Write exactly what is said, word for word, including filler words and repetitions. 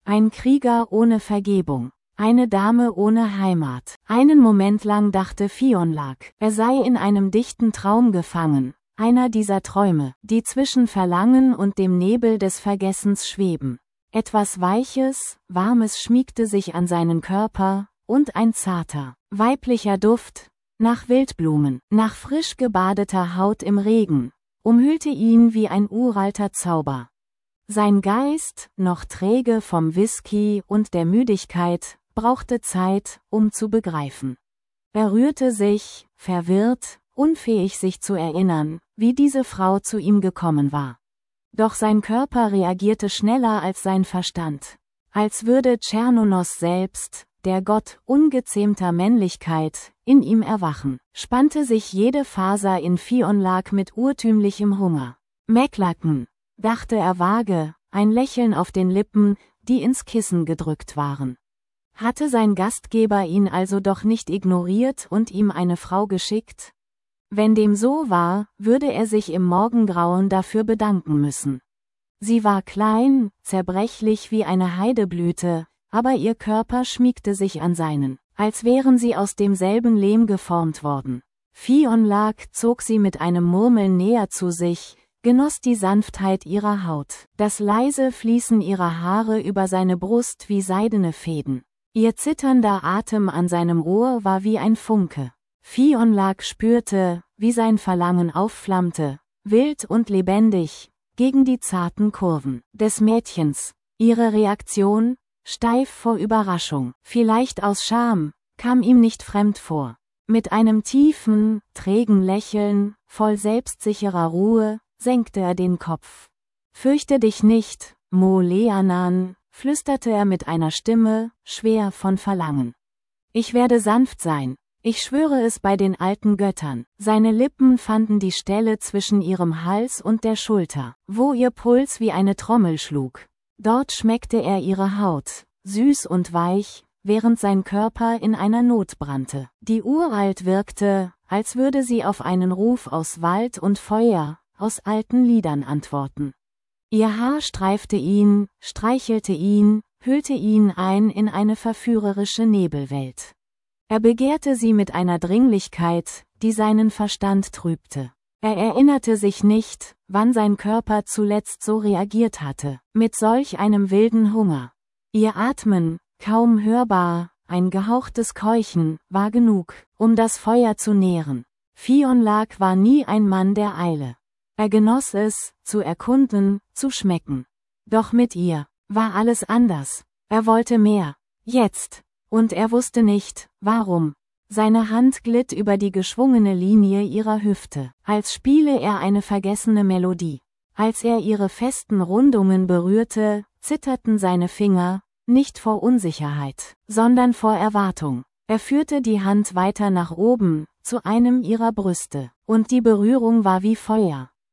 Ein Krieger ohne Vergebung. Eine Dame ohne Heimat. Einen Moment lang dachte Fionlak, er sei in einem dichten Traum gefangen, einer dieser Träume, die zwischen Verlangen und dem Nebel des Vergessens schweben. Etwas Weiches, Warmes schmiegte sich an seinen Körper, und ein zarter, weiblicher Duft, nach Wildblumen, nach frisch gebadeter Haut im Regen, umhüllte ihn wie ein uralter Zauber. Sein Geist, noch träge vom Whisky und der Müdigkeit, brauchte Zeit, um zu begreifen. Er rührte sich, verwirrt, unfähig sich zu erinnern, wie diese Frau zu ihm gekommen war. Doch sein Körper reagierte schneller als sein Verstand. Als würde Tschernonos selbst, der Gott ungezähmter Männlichkeit, in ihm erwachen, spannte sich jede Faser in Fionlak mit urtümlichem Hunger. Meklaken, dachte er vage, ein Lächeln auf den Lippen, die ins Kissen gedrückt waren. Hatte sein Gastgeber ihn also doch nicht ignoriert und ihm eine Frau geschickt? Wenn dem so war, würde er sich im Morgengrauen dafür bedanken müssen. Sie war klein, zerbrechlich wie eine Heideblüte, aber ihr Körper schmiegte sich an seinen, als wären sie aus demselben Lehm geformt worden. Fionlak zog sie mit einem Murmeln näher zu sich, genoss die Sanftheit ihrer Haut, das leise Fließen ihrer Haare über seine Brust wie seidene Fäden. Ihr zitternder Atem an seinem Ohr war wie ein Funke. Fionlak spürte, wie sein Verlangen aufflammte, wild und lebendig, gegen die zarten Kurven des Mädchens. Ihre Reaktion, steif vor Überraschung, vielleicht aus Scham, kam ihm nicht fremd vor. Mit einem tiefen, trägen Lächeln, voll selbstsicherer Ruhe, senkte er den Kopf. »Fürchte dich nicht, Mo Leanan«, flüsterte er mit einer Stimme, schwer von Verlangen. »Ich werde sanft sein. Ich schwöre es bei den alten Göttern.« Seine Lippen fanden die Stelle zwischen ihrem Hals und der Schulter, wo ihr Puls wie eine Trommel schlug. Dort schmeckte er ihre Haut, süß und weich, während sein Körper in einer Not brannte, die uralt wirkte, als würde sie auf einen Ruf aus Wald und Feuer, aus alten Liedern antworten. Ihr Haar streifte ihn, streichelte ihn, hüllte ihn ein in eine verführerische Nebelwelt. Er begehrte sie mit einer Dringlichkeit, die seinen Verstand trübte. Er erinnerte sich nicht, wann sein Körper zuletzt so reagiert hatte, mit solch einem wilden Hunger. Ihr Atmen, kaum hörbar, ein gehauchtes Keuchen, war genug, um das Feuer zu nähren. Fionlak war nie ein Mann der Eile. Er genoss es, zu erkunden, zu schmecken. Doch mit ihr war alles anders. Er wollte mehr. Jetzt. Und er wusste nicht, warum. Seine Hand glitt über die geschwungene Linie ihrer Hüfte, als spiele er eine vergessene Melodie. Als er ihre festen Rundungen berührte, zitterten seine Finger, nicht vor Unsicherheit, sondern vor Erwartung. Er führte die Hand weiter nach oben, zu einem ihrer Brüste, und die Berührung war wie Feuer.